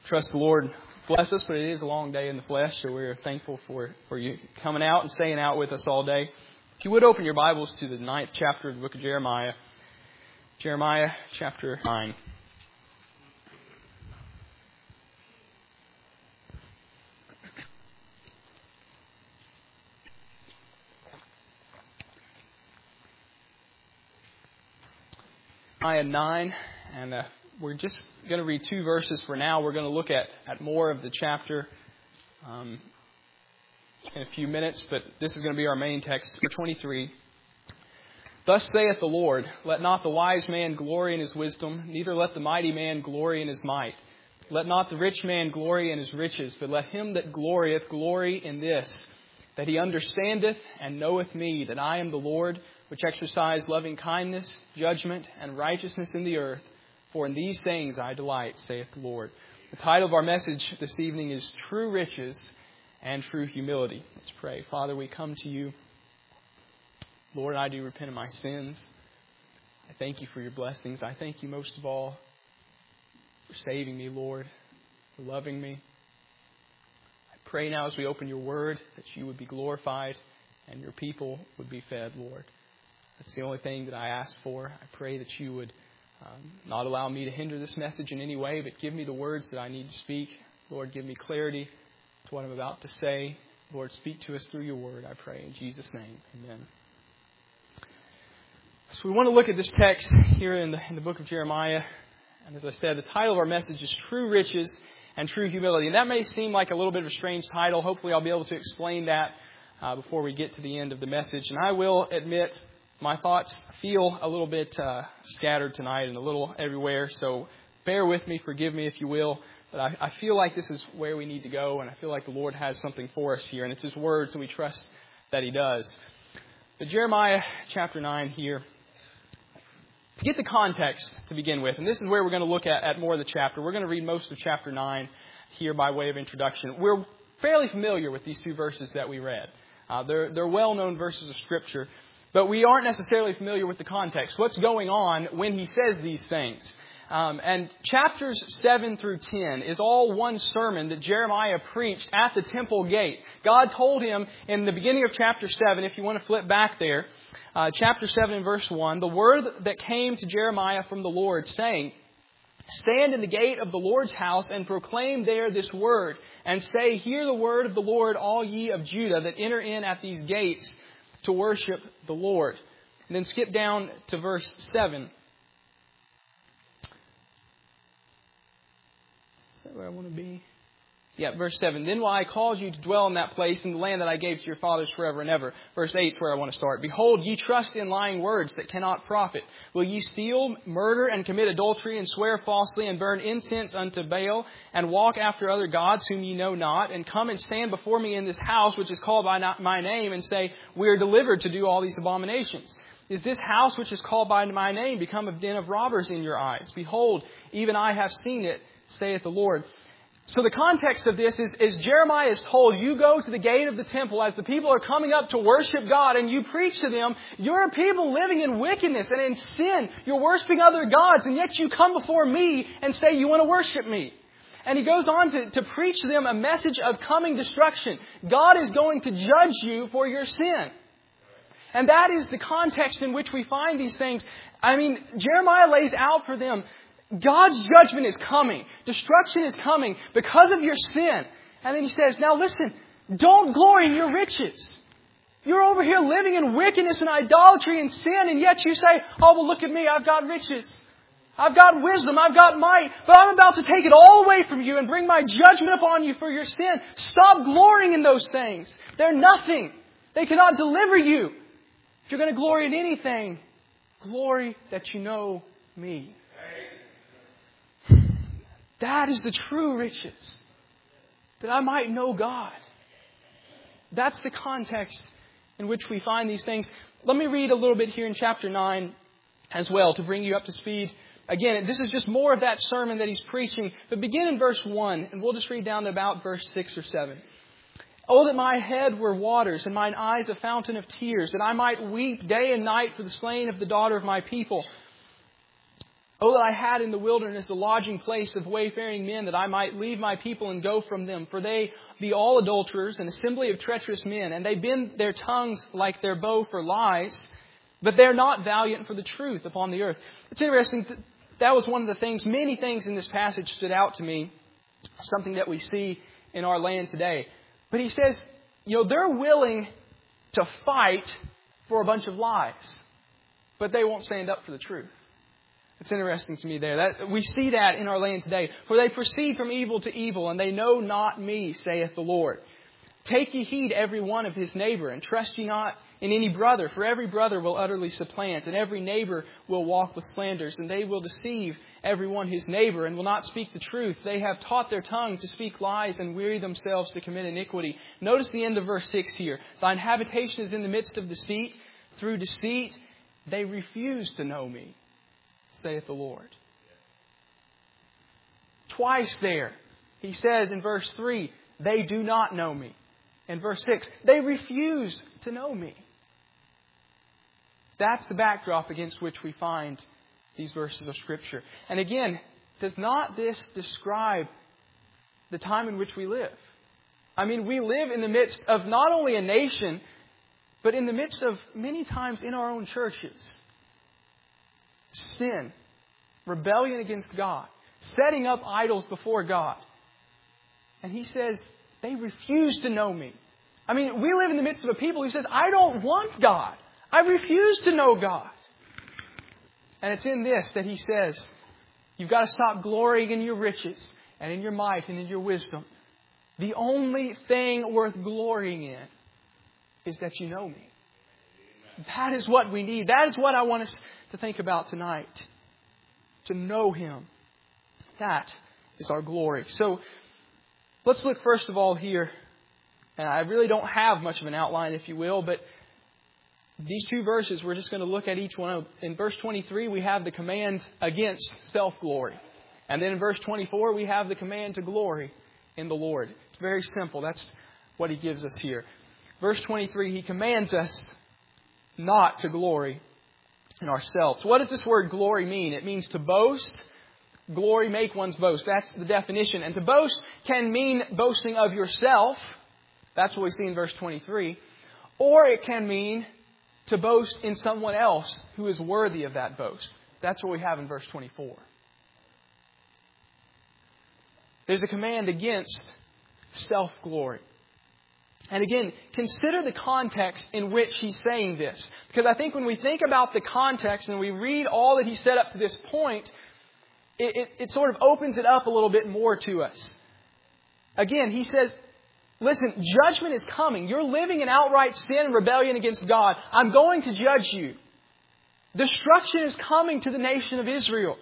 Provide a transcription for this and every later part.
Trust the Lord bless us, but it is a long day in the flesh, so we're thankful for you coming out and staying out with us all day. If you would open your Bibles to the 9th chapter of the book of Jeremiah. Jeremiah chapter 9. Jeremiah 9, and we're just going to read 2 verses for now. We're going to look at more of the chapter in a few minutes, but this is going to be our main text for 23. Thus saith the Lord, let not the wise man glory in his wisdom, neither let the mighty man glory in his might. Let not the rich man glory in his riches, but let him that glorieth glory in this, that he understandeth and knoweth me, that I am the Lord, which exercise loving kindness, judgment, and righteousness in the earth. For in these things I delight, saith the Lord. The title of our message this evening is True Riches and True Humility. Let's pray. Father, we come to you. Lord, I do repent of my sins. I thank you for your blessings. I thank you most of all for saving me, Lord, for loving me. I pray now as we open your word that you would be glorified and your people would be fed, Lord. That's the only thing that I ask for. I pray that you would not allow me to hinder this message in any way, but give me the words that I need to speak. Lord, give me clarity to what I'm about to say. Lord, speak to us through your word, I pray. In Jesus' name, amen. So we want to look at this text here in the book of Jeremiah. And as I said, the title of our message is True Riches and True Humility. And that may seem like a little bit of a strange title. Hopefully I'll be able to explain that before we get to the end of the message. And I will admit my thoughts feel a little bit scattered tonight and a little everywhere. So bear with me, forgive me if you will. But I feel like this is where we need to go. And I feel like the Lord has something for us here. And it's His words, and we trust that He does. But Jeremiah chapter 9 here. To get the context to begin with, and this is where we're going to look at more of the chapter. We're going to read most of chapter 9 here by way of introduction. We're fairly familiar with these 2 verses that we read. They're well-known verses of Scripture, but we aren't necessarily familiar with the context. What's going on when he says these things? And chapters 7 through 10 is all one sermon that Jeremiah preached at the temple gate. God told him in the beginning of chapter 7, if you want to flip back there, chapter 7 and verse 1, the word that came to Jeremiah from the Lord, saying, stand in the gate of the Lord's house and proclaim there this word, and say, hear the word of the Lord, all ye of Judah, that enter in at these gates to worship the Lord. And then skip down to verse 7. Is that where I want to be? Yeah, verse 7. Then will I cause you to dwell in that place, in the land that I gave to your fathers forever and ever. Verse 8 is where I want to start. Behold, ye trust in lying words that cannot profit. Will ye steal, murder, and commit adultery, and swear falsely, and burn incense unto Baal, and walk after other gods whom ye know not, and come and stand before me in this house, which is called by my name, and say, we are delivered to do all these abominations? Is this house which is called by my name become a den of robbers in your eyes? Behold, even I have seen it, saith the Lord. So the context of this is Jeremiah is told, you go to the gate of the temple as the people are coming up to worship God, and you preach to them, you're a people living in wickedness and in sin. You're worshiping other gods, and yet you come before me and say you want to worship me. And he goes on to preach to them a message of coming destruction. God is going to judge you for your sin. And that is the context in which we find these things. I mean, Jeremiah lays out for them, God's judgment is coming. Destruction is coming because of your sin. And then he says, now listen, don't glory in your riches. You're over here living in wickedness and idolatry and sin, and yet you say, oh, well, look at me, I've got riches. I've got wisdom, I've got might, but I'm about to take it all away from you and bring my judgment upon you for your sin. Stop glorying in those things. They're nothing. They cannot deliver you. If you're going to glory in anything, glory that you know me. That is the true riches, that I might know God. That's the context in which we find these things. Let me read a little bit here in chapter 9 as well to bring you up to speed. Again, this is just more of that sermon that he's preaching. But begin in verse 1, and we'll just read down to about verse 6 or 7. Oh, that my head were waters, and mine eyes a fountain of tears, that I might weep day and night for the slain of the daughter of my people. Oh, that I had in the wilderness a lodging place of wayfaring men, that I might leave my people and go from them. For they be all adulterers, an assembly of treacherous men, and they bend their tongues like their bow for lies, but they're not valiant for the truth upon the earth. It's interesting. That was one of the things, many things in this passage stood out to me, something that we see in our land today. But he says, they're willing to fight for a bunch of lies, but they won't stand up for the truth. It's interesting to me there. That we see that in our land today. For they proceed from evil to evil, and they know not me, saith the Lord. Take ye heed every one of his neighbor, and trust ye not in any brother. For every brother will utterly supplant, and every neighbor will walk with slanders. And they will deceive every one his neighbor, and will not speak the truth. They have taught their tongue to speak lies, and weary themselves to commit iniquity. Notice the end of verse 6 here. Thine habitation is in the midst of deceit. Through deceit they refuse to know me, saith the Lord. Twice there, he says in verse 3, they do not know me. In verse 6, they refuse to know me. That's the backdrop against which we find these verses of Scripture. And again, does not this describe the time in which we live? I mean, we live in the midst of not only a nation, but in the midst of many times in our own churches. Sin, rebellion against God, setting up idols before God. And he says, they refuse to know me. I mean, we live in the midst of a people who says, I don't want God. I refuse to know God. And it's in this that he says, you've got to stop glorying in your riches and in your might and in your wisdom. The only thing worth glorying in is that you know me. That is what we need. That is what I want us to think about tonight. To know Him. That is our glory. So let's look first of all here. And I really don't have much of an outline, if you will, but these two verses, we're just going to look at each one. In verse 23, we have the command against self-glory. And then in verse 24, we have the command to glory in the Lord. It's very simple. That's what He gives us here. Verse 23, He commands us not to glory in ourselves. What does this word glory mean? It means to boast. Glory, make one's boast. That's the definition. And to boast can mean boasting of yourself. That's what we see in verse 23. Or it can mean to boast in someone else who is worthy of that boast. That's what we have in verse 24. There's a command against self-glory. And again, consider the context in which he's saying this. Because I think when we think about the context and we read all that he said up to this point, it sort of opens it up a little bit more to us. Again, he says, listen, judgment is coming. You're living in outright sin and rebellion against God. I'm going to judge you. Destruction is coming to the nation of Israel.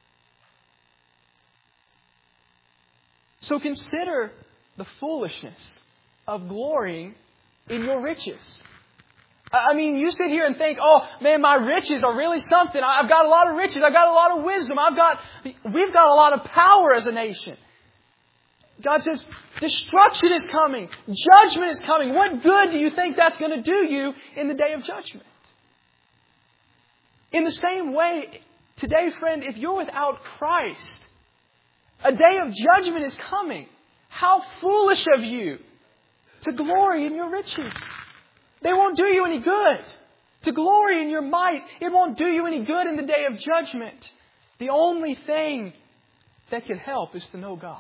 So consider the foolishness of glorying in your riches. I mean, you sit here and think, oh, man, my riches are really something. I've got a lot of riches. I've got a lot of wisdom. We've got a lot of power as a nation. God says, destruction is coming. Judgment is coming. What good do you think that's going to do you in the day of judgment? In the same way, today, friend, if you're without Christ, a day of judgment is coming. How foolish of you to glory in your riches. They won't do you any good. To glory in your might, it won't do you any good in the day of judgment. The only thing that can help is to know God.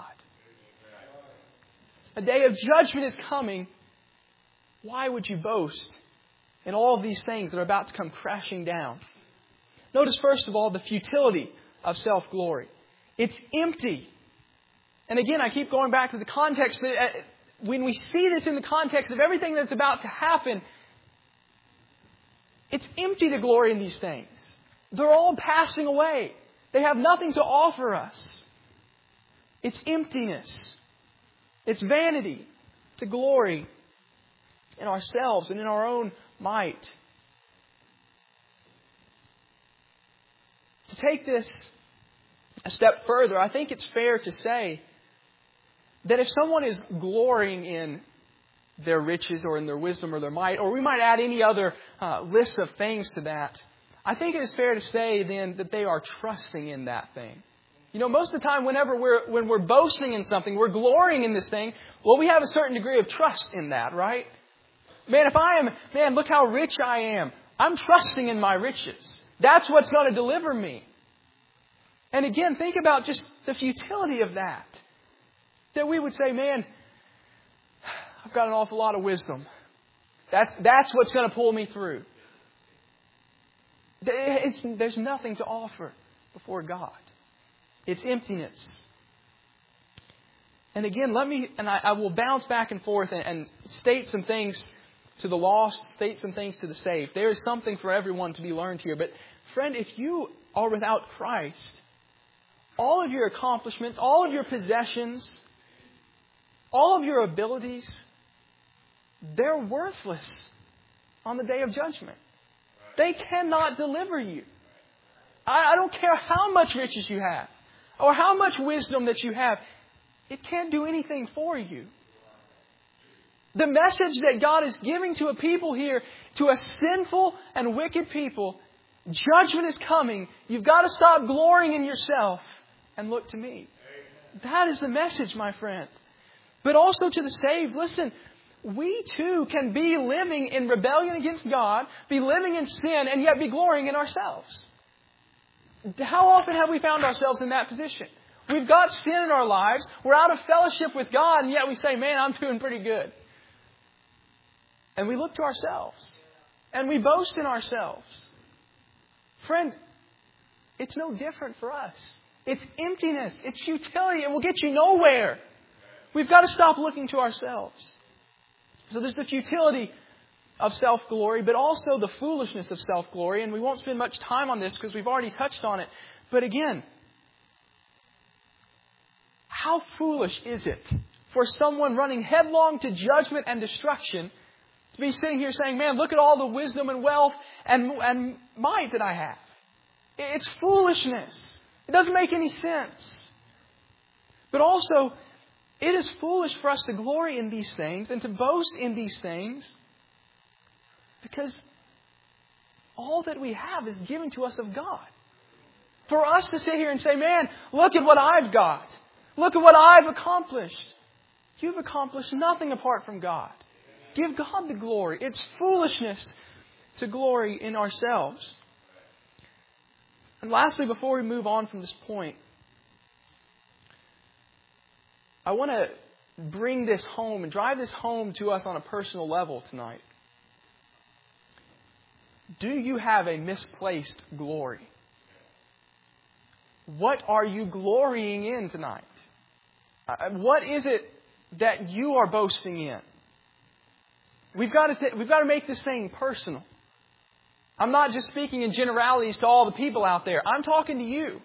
A day of judgment is coming. Why would you boast in all of these things that are about to come crashing down? Notice, first of all, the futility of self-glory. It's empty. And again, I keep going back to the context. When we see this in the context of everything that's about to happen, it's empty to glory in these things. They're all passing away. They have nothing to offer us. It's emptiness. It's vanity to glory in ourselves and in our own might. To take this a step further, I think it's fair to say that if someone is glorying in their riches or in their wisdom or their might, or we might add any other list of things to that, I think it is fair to say then that they are trusting in that thing. You know, most of the time when we're boasting in something, we're glorying in this thing, well, we have a certain degree of trust in that, right? Man, look how rich I am. I'm trusting in my riches. That's what's going to deliver me. And again, think about just the futility of that. That we would say, man, I've got an awful lot of wisdom. That's what's going to pull me through. There's nothing to offer before God. It's emptiness. And again, I will bounce back and forth and state some things to the lost, state some things to the saved. There is something for everyone to be learned here. But friend, if you are without Christ, all of your accomplishments, all of your possessions, all of your abilities, they're worthless on the day of judgment. They cannot deliver you. I don't care how much riches you have or how much wisdom that you have. It can't do anything for you. The message that God is giving to a people here, to a sinful and wicked people, judgment is coming. You've got to stop glorying in yourself and look to me. That is the message, my friend. But also to the saved, listen, we too can be living in rebellion against God, be living in sin, and yet be glorying in ourselves. How often have we found ourselves in that position? We've got sin in our lives, we're out of fellowship with God, and yet we say, man, I'm doing pretty good. And we look to ourselves. And we boast in ourselves. Friend, it's no different for us. It's emptiness. It's futility. It will get you nowhere. We've got to stop looking to ourselves. So there's the futility of self-glory, but also the foolishness of self-glory. And we won't spend much time on this because we've already touched on it. But again, how foolish is it for someone running headlong to judgment and destruction to be sitting here saying, man, look at all the wisdom and wealth and might that I have. It's foolishness. It doesn't make any sense. But also, it is foolish for us to glory in these things and to boast in these things because all that we have is given to us of God. For us to sit here and say, man, look at what I've got. Look at what I've accomplished. You've accomplished nothing apart from God. Give God the glory. It's foolishness to glory in ourselves. And lastly, before we move on from this point, I want to bring this home and drive this home to us on a personal level tonight. Do you have a misplaced glory? What are you glorying in tonight? What is it that you are boasting in? We've got to make this thing personal. I'm not just speaking in generalities to all the people out there. I'm talking to you.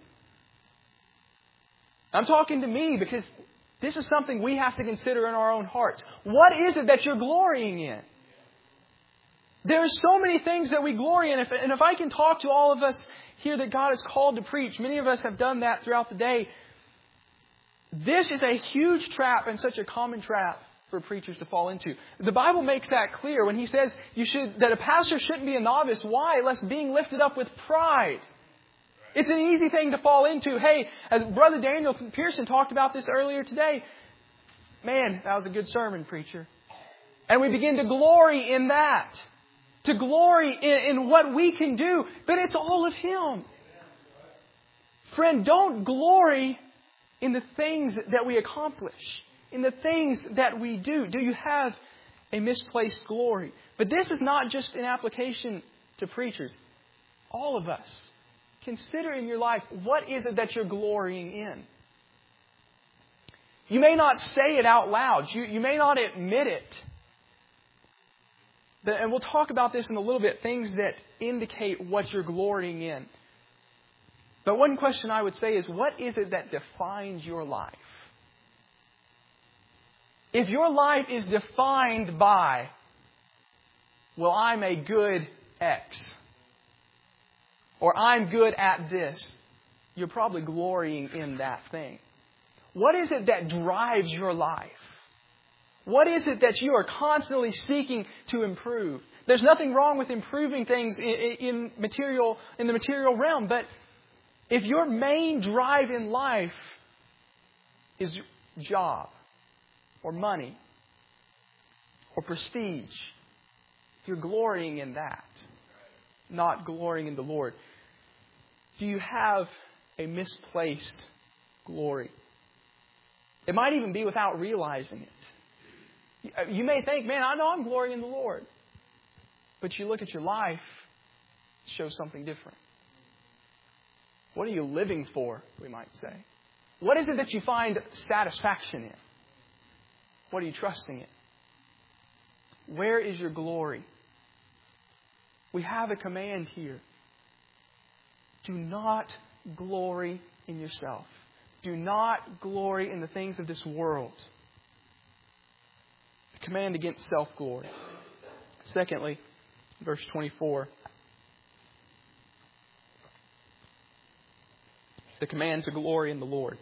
I'm talking to me because this is something we have to consider in our own hearts. What is it that you're glorying in? There are so many things that we glory in. And if I can talk to all of us here that God has called to preach, many of us have done that throughout the day. This is a huge trap and such a common trap for preachers to fall into. The Bible makes that clear when He says that a pastor shouldn't be a novice. Why? Lest being lifted up with pride. It's an easy thing to fall into. Hey, as Brother Daniel Pearson talked about this earlier today, man, that was a good sermon, preacher. And we begin to glory in that. To glory in what we can do. But it's all of Him. Friend, don't glory in the things that we accomplish. In the things that we do. Do you have a misplaced glory? But this is not just an application to preachers. All of us. Consider in your life, what is it that you're glorying in? You may not say it out loud. You may not admit it. And we'll talk about this in a little bit. Things that indicate what you're glorying in. But one question I would say is, what is it that defines your life? If your life is defined by, well, I'm a good X, or I'm good at this, you're probably glorying in that thing. What is it that drives your life? What is it that you are constantly seeking to improve? There's nothing wrong with improving things in the material realm, but if your main drive in life is job or money or prestige, you're glorying in that, not glorying in the Lord. Do you have a misplaced glory? It might even be without realizing it. You may think, man, I know I'm glorying in the Lord. But you look at your life, it shows something different. What are you living for, we might say? What is it that you find satisfaction in? What are you trusting in? Where is your glory? We have a command here. Do not glory in yourself. Do not glory in the things of this world. The command against self-glory. Secondly, verse 24. The command to glory in the Lord.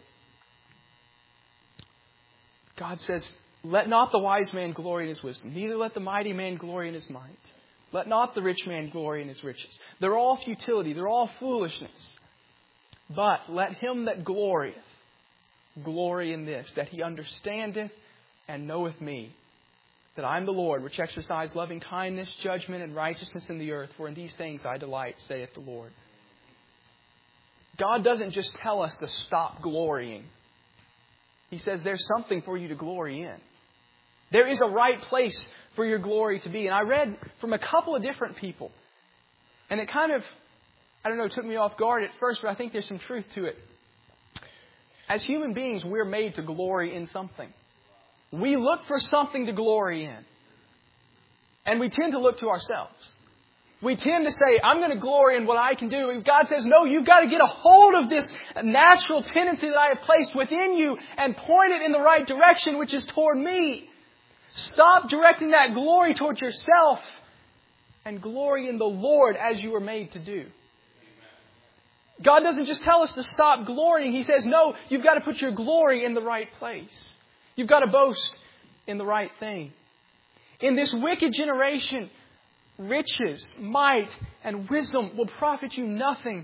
God says, let not the wise man glory in his wisdom, neither let the mighty man glory in his might. Let not the rich man glory in his riches. They're all futility. They're all foolishness. But let him that glorieth glory in this, that he understandeth and knoweth me, that I am the Lord, which exercise loving kindness, judgment, and righteousness in the earth. For in these things I delight, saith the Lord. God doesn't just tell us to stop glorying. He says there's something for you to glory in. There is a right place for your glory to be. And I read from a couple of different people. And it kind of, took me off guard at first, but I think there's some truth to it. As human beings, we're made to glory in something. We look for something to glory in. And we tend to look to ourselves. We tend to say, I'm going to glory in what I can do. And God says, no, you've got to get a hold of this natural tendency that I have placed within you and point it in the right direction, which is toward me. Stop directing that glory towards yourself and glory in the Lord as you were made to do. God doesn't just tell us to stop glorying. He says, no, you've got to put your glory in the right place. You've got to boast in the right thing. In this wicked generation, riches, might, and wisdom will profit you nothing.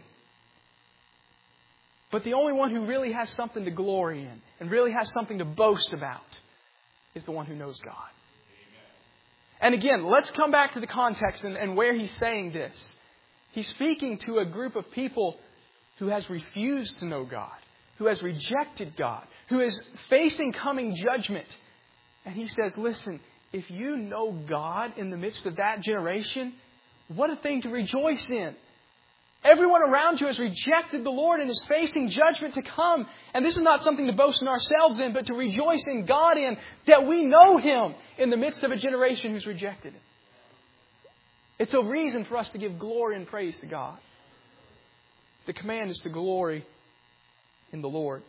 But the only one who really has something to glory in and really has something to boast about is the one who knows God. And again, let's come back to the context and where he's saying this. He's speaking to a group of people who has refused to know God, who has rejected God, who is facing coming judgment. And he says, listen, if you know God in the midst of that generation, what a thing to rejoice in. Everyone around you has rejected the Lord and is facing judgment to come. And this is not something to boast in ourselves in, but to rejoice in God in, that we know Him in the midst of a generation who's rejected Him. It's a reason for us to give glory and praise to God. The command is to glory in the Lord.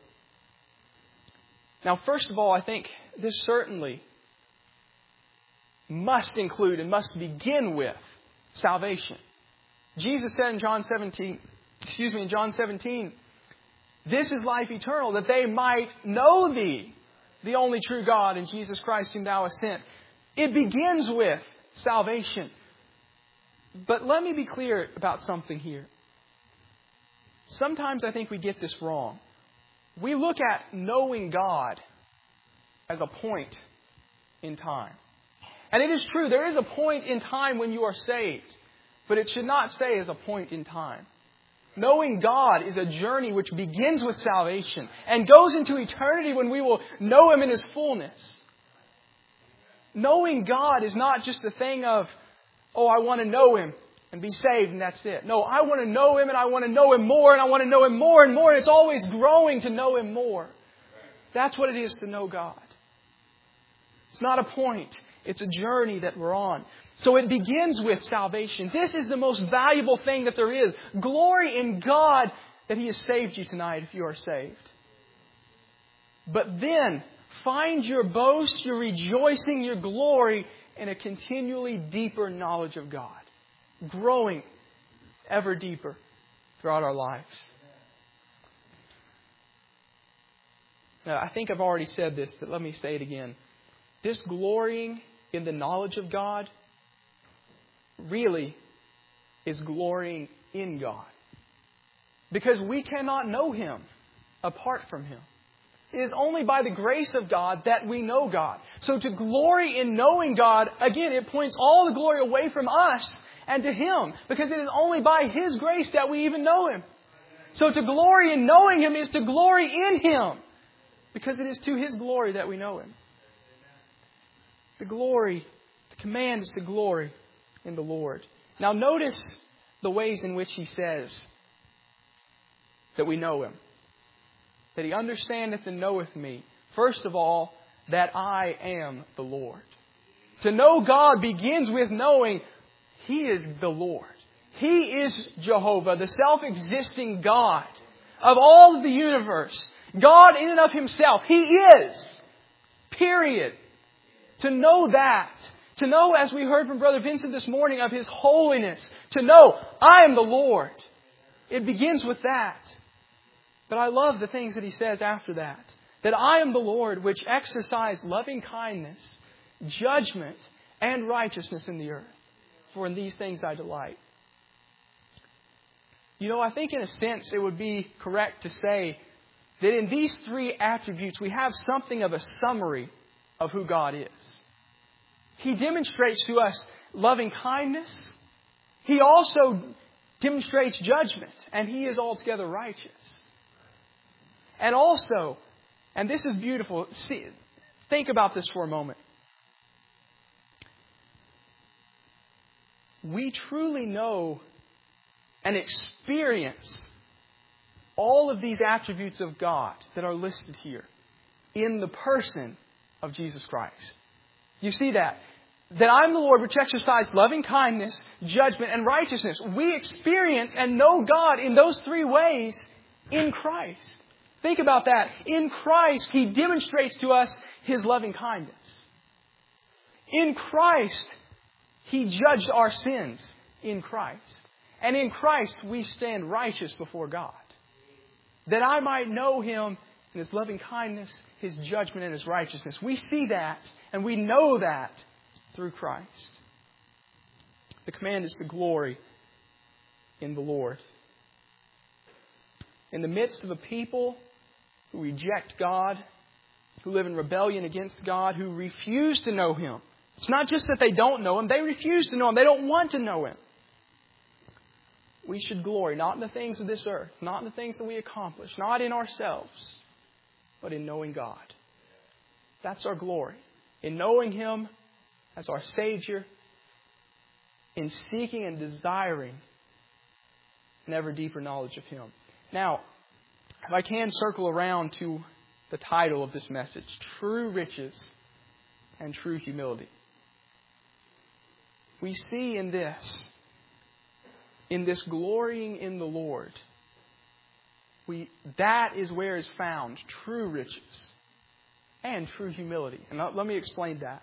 Now, first of all, I think this certainly must include and must begin with salvation. Jesus said in John 17, this is life eternal, that they might know Thee, the only true God, and Jesus Christ whom Thou hast sent. It begins with salvation. But let me be clear about something here. Sometimes I think we get this wrong. We look at knowing God as a point in time. And it is true, there is a point in time when you are saved. But it should not stay as a point in time. Knowing God is a journey which begins with salvation and goes into eternity when we will know Him in His fullness. Knowing God is not just a thing of, I want to know Him and be saved and that's it. No, I want to know Him and I want to know Him more and I want to know Him more and more. And it's always growing to know Him more. That's what it is to know God. It's not a point. It's a journey that we're on. So it begins with salvation. This is the most valuable thing that there is. Glory in God that He has saved you tonight if you are saved. But then find your boast, your rejoicing, your glory in a continually deeper knowledge of God. Growing ever deeper throughout our lives. Now, I think I've already said this, but let me say it again. this glorying in the knowledge of God really is glorying in God. Because we cannot know Him apart from Him. It is only by the grace of God that we know God. So to glory in knowing God, again, it points all the glory away from us and to Him. Because it is only by His grace that we even know Him. So to glory in knowing Him is to glory in Him. Because it is to His glory that we know Him. The command is to glory in the Lord. Now notice the ways in which He says that we know Him. That He understandeth and knoweth me. First of all, that I am the Lord. To know God begins with knowing He is the Lord. He is Jehovah, the self-existing God of all of the universe. God in and of Himself. He is. Period. To know that. To know, as we heard from Brother Vincent this morning, of His holiness. To know, I am the Lord. It begins with that. But I love the things that He says after that. That I am the Lord which exercise loving kindness, judgment, and righteousness in the earth. For in these things I delight. You know, I think in a sense it would be correct to say that in these three attributes we have something of a summary of who God is. He demonstrates to us loving kindness. He also demonstrates judgment. And He is altogether righteous. And also, and this is beautiful, think about this for a moment. We truly know and experience all of these attributes of God that are listed here in the person of Jesus Christ. You see that? That I am the Lord which exercise loving kindness, judgment, and righteousness. We experience and know God in those three ways in Christ. Think about that. In Christ, He demonstrates to us His loving kindness. In Christ, He judged our sins in Christ. And in Christ, we stand righteous before God. That I might know Him in His loving kindness, His judgment, and His righteousness. We see that and we know that through Christ. The command is to glory in the Lord. In the midst of a people who reject God, who live in rebellion against God, who refuse to know Him. It's not just that they don't know Him, they refuse to know Him. They don't want to know Him. We should glory not in the things of this earth, not in the things that we accomplish, not in ourselves, but in knowing God. That's our glory. In knowing Him as our Savior, in seeking and desiring an ever deeper knowledge of Him. Now, if I can circle around to the title of this message, True Riches and True Humility. We see in this glorying in the Lord, that is where is found true riches and true humility. And let me explain that.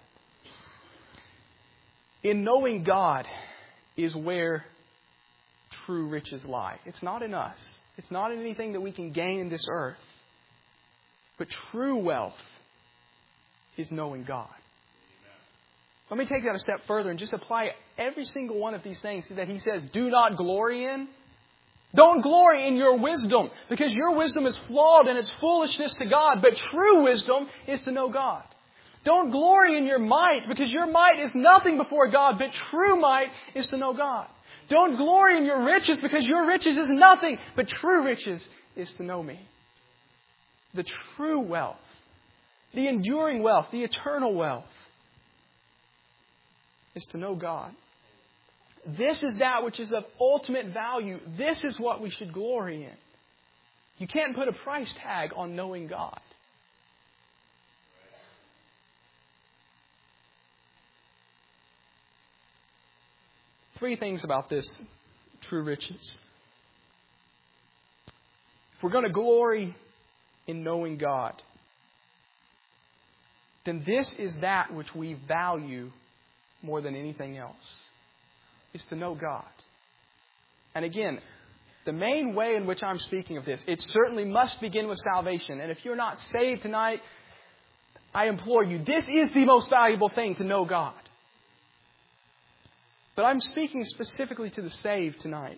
In knowing God is where true riches lie. It's not in us. It's not in anything that we can gain in this earth. But true wealth is knowing God. Let me take that a step further and just apply every single one of these things that He says, do not glory in. Don't glory in your wisdom, because your wisdom is flawed and it's foolishness to God. But true wisdom is to know God. Don't glory in your might, because your might is nothing before God, but true might is to know God. Don't glory in your riches, because your riches is nothing, but true riches is to know me. The true wealth, the enduring wealth, the eternal wealth is to know God. This is that which is of ultimate value. This is what we should glory in. You can't put a price tag on knowing God. Three things about this true riches. If we're going to glory in knowing God, then this is that which we value more than anything else, is to know God. And again, the main way in which I'm speaking of this, it certainly must begin with salvation. And if you're not saved tonight, I implore you, this is the most valuable thing, to know God. But I'm speaking specifically to the saved tonight.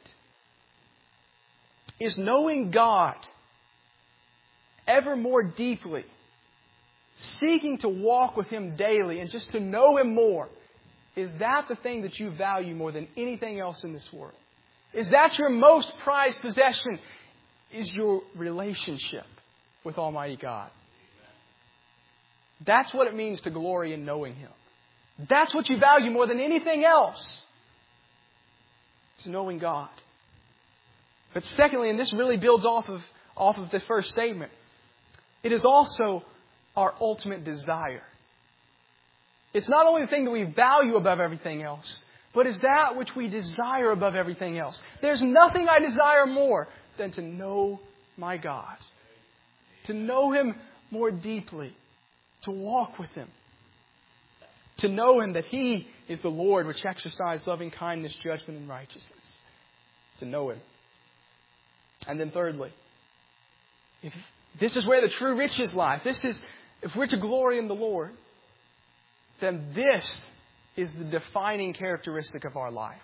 Is knowing God ever more deeply, seeking to walk with Him daily and just to know Him more, is that the thing that you value more than anything else in this world? Is that your most prized possession? Is your relationship with Almighty God? That's what it means to glory in knowing Him. That's what you value more than anything else. It's knowing God. But secondly, and this really builds off of the first statement, it is also our ultimate desire. It's not only the thing that we value above everything else, but is that which we desire above everything else. There's nothing I desire more than to know my God. To know Him more deeply. To walk with Him. To know Him that He is the Lord which exercises loving kindness, judgment, and righteousness. To know Him. And then thirdly, if this is where the true riches lie. If we're to glory in the Lord, then this is the defining characteristic of our life.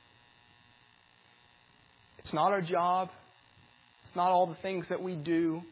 It's not our job. It's not all the things that we do.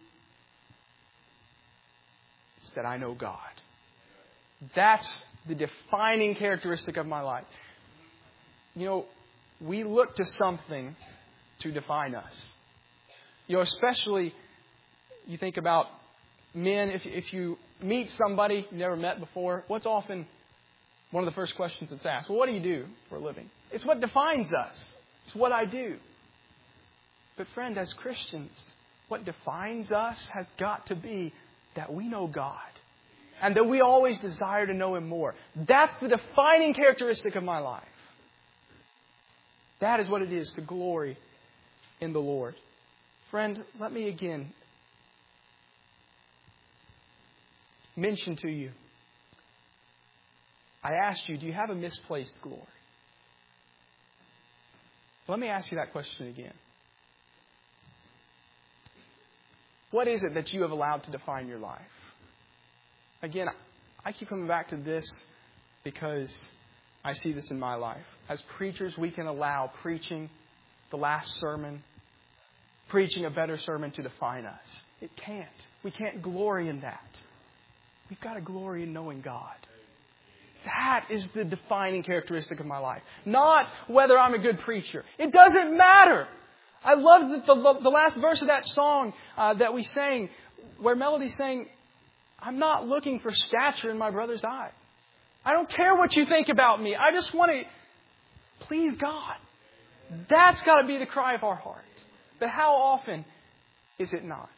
It's that I know God. That's the defining characteristic of my life. You know, we look to something to define us. You know, especially you think about men, if you meet somebody you've never met before, what's often one of the first questions that's asked? Well, what do you do for a living? It's what defines us. It's what I do. But friend, as Christians, what defines us has got to be that we know God. And that we always desire to know Him more. That's the defining characteristic of my life. That is what it is to glory in the Lord. Friend, let me again mention to you. I asked you, do you have a misplaced glory? Let me ask you that question again. What is it that you have allowed to define your life? Again, I keep coming back to this because I see this in my life. As preachers, we can allow preaching the last sermon, preaching a better sermon to define us. It can't. We can't glory in that. We've got to glory in knowing God. That is the defining characteristic of my life. Not whether I'm a good preacher. It doesn't matter. I love the last verse of that song that we sang, where Melody's saying, I'm not looking for stature in my brother's eye. I don't care what you think about me. I just want to please God. That's got to be the cry of our heart. But how often is it not?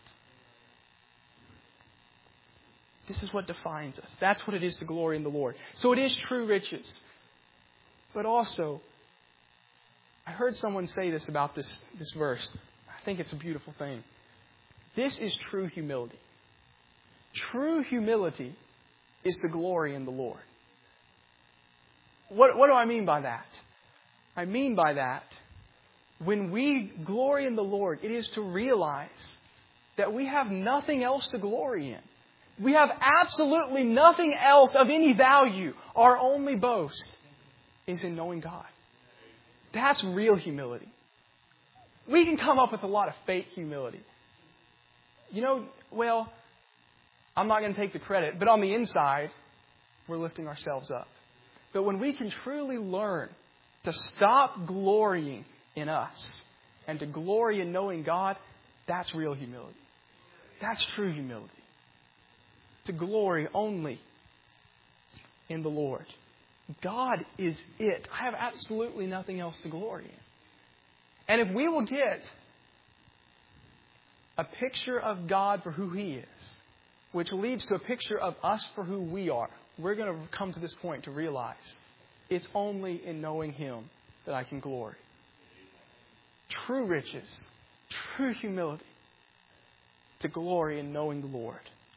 This is what defines us. That's what it is to glory in the Lord. So it is true riches. But also, I heard someone say this about this verse. I think it's a beautiful thing. This is true humility. True humility is to glory in the Lord. What do I mean by that? I mean by that, when we glory in the Lord, it is to realize that we have nothing else to glory in. We have absolutely nothing else of any value. Our only boast is in knowing God. That's real humility. We can come up with a lot of fake humility. You know, well, I'm not going to take the credit, but on the inside, we're lifting ourselves up. But when we can truly learn to stop glorying in us and to glory in knowing God, that's real humility. That's true humility. To glory only in the Lord. God is it. I have absolutely nothing else to glory in. And if we will get a picture of God for who He is, which leads to a picture of us for who we are, we're going to come to this point to realize it's only in knowing Him that I can glory. True riches, true humility, to glory in knowing the Lord.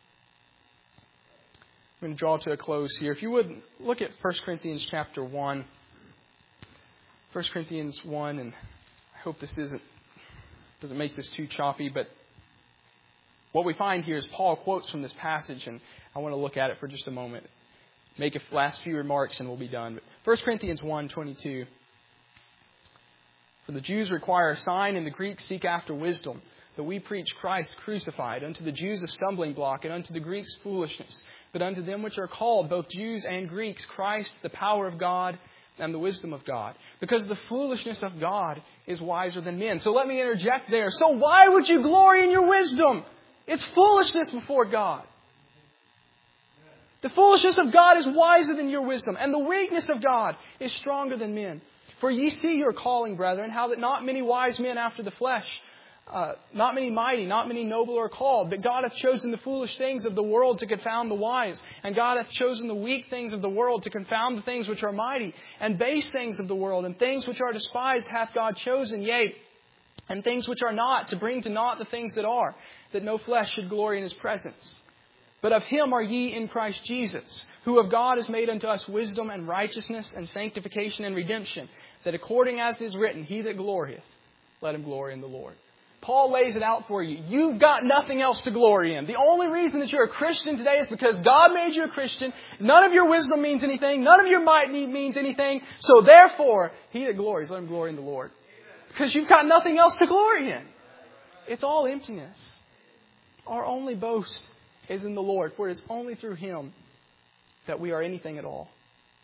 I'm going to draw to a close here. If you would, look at 1 Corinthians chapter 1. 1 Corinthians 1, and I hope this doesn't make this too choppy, but what we find here is Paul quotes from this passage, and I want to look at it for just a moment. Make a last few remarks and we'll be done. But 1 Corinthians 1:22. For the Jews require a sign and the Greeks seek after wisdom. But we preach Christ crucified, unto the Jews a stumbling block, and unto the Greeks foolishness. But unto them which are called, both Jews and Greeks, Christ the power of God and the wisdom of God. Because the foolishness of God is wiser than men. So let me interject there. So why would you glory in your wisdom? It's foolishness before God. The foolishness of God is wiser than your wisdom, and the weakness of God is stronger than men. For ye see your calling, brethren, how that not many wise men after the flesh, not many mighty, not many noble are called, but God hath chosen the foolish things of the world to confound the wise, and God hath chosen the weak things of the world to confound the things which are mighty, and base things of the world, and things which are despised hath God chosen, yea, and things which are not, to bring to naught the things that are, that no flesh should glory in His presence. But of Him are ye in Christ Jesus, who of God is made unto us wisdom and righteousness and sanctification and redemption, that according as it is written, He that glorieth, let him glory in the Lord. Paul lays it out for you. You've got nothing else to glory in. The only reason that you're a Christian today is because God made you a Christian. None of your wisdom means anything. None of your might means anything. So therefore, he that glories, let him glory in the Lord. Because you've got nothing else to glory in. It's all emptiness. Our only boast is in the Lord, for it is only through Him that we are anything at all.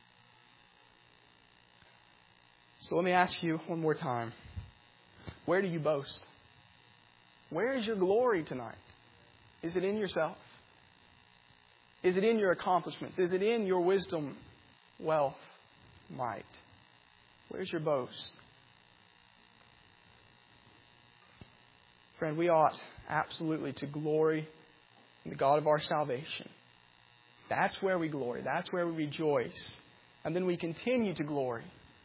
So let me ask you one more time. Where do you boast? Where is your glory tonight? Is it in yourself? Is it in your accomplishments? Is it in your wisdom, wealth, might? Where's your boast? Friend, we ought absolutely to glory in the God of our salvation. That's where we glory. That's where we rejoice. And then we continue to glory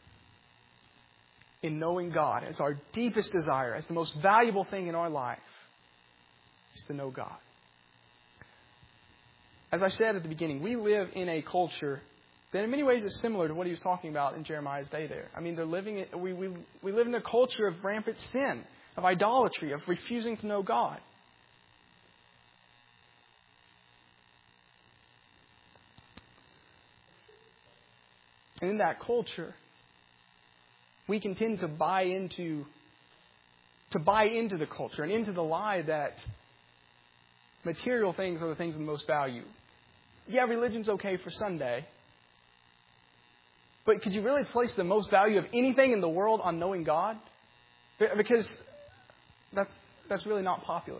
in knowing God as our deepest desire, as the most valuable thing in our life, is to know God. As I said at the beginning, we live in a culture that in many ways is similar to what he was talking about in Jeremiah's day there. I mean, we live in a culture of rampant sin, of idolatry, of refusing to know God. And in that culture, we can tend to buy into the culture and into the lie that material things are the things of the most value. Yeah, religion's okay for Sunday. But could you really place the most value of anything in the world on knowing God? Because that's really not popular.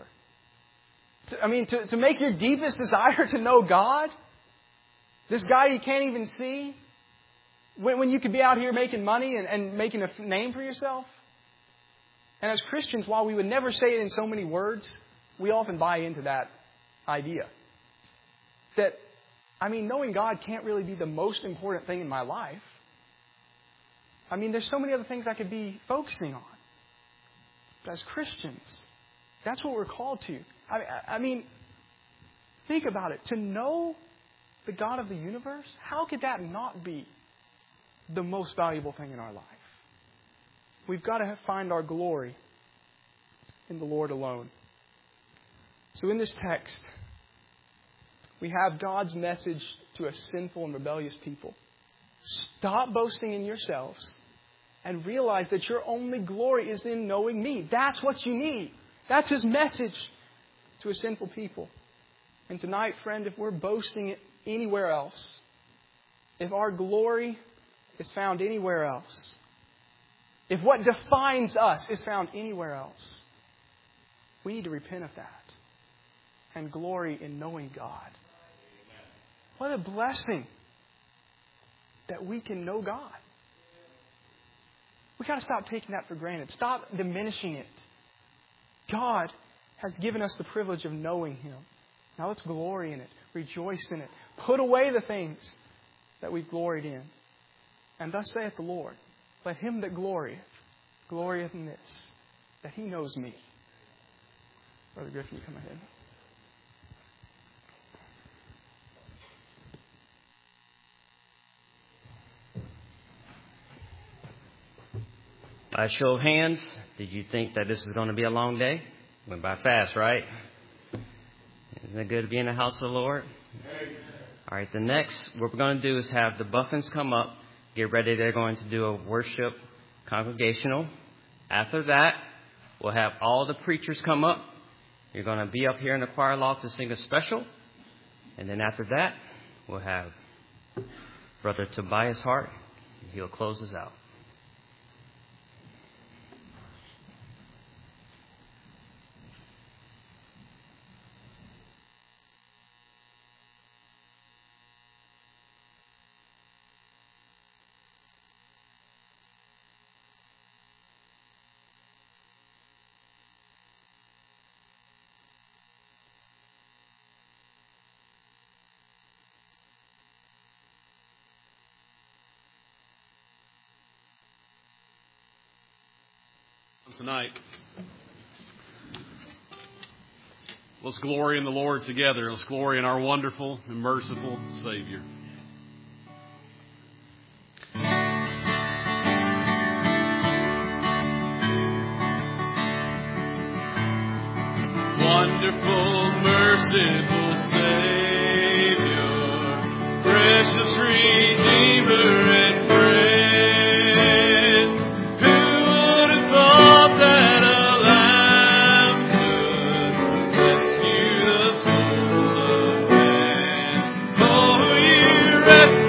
To make your deepest desire to know God, this guy you can't even see, when you could be out here making money and making a name for yourself. And as Christians, while we would never say it in so many words, we often buy into that idea. That, knowing God can't really be the most important thing in my life. There's so many other things I could be focusing on. But as Christians, that's what we're called to. Think about it. To know the God of the universe, how could that not be the most valuable thing in our life? We've got to find our glory in the Lord alone. So in this text, we have God's message to a sinful and rebellious people. Stop boasting in yourselves and realize that your only glory is in knowing me. That's what you need. That's His message to a sinful people. And tonight, friend, if we're boasting anywhere else, if our glory is found anywhere else, if what defines us is found anywhere else, we need to repent of that and glory in knowing God. What a blessing that we can know God. We've got to stop taking that for granted. Stop diminishing it. God has given us the privilege of knowing Him. Now let's glory in it. Rejoice in it. Put away the things that we've gloried in. And thus saith the Lord, let him that glorieth in this, that he knows me. Brother Griffin, you come ahead. By show of hands, did you think that this is going to be a long day? Went by fast, right? Isn't it good to be in the house of the Lord? All right, the next, what we're going to do is have the Buffins come up, get ready. They're going to do a worship congregational. After that, we'll have all the preachers come up. You're going to be up here in the choir loft to sing a special. And then after that, we'll have Brother Tobias Hart. He'll close us out. Tonight, let's glory in the Lord together. Let's glory in our wonderful and merciful Savior. Wonderful, merciful Savior, precious Redeemer and friend. Rescue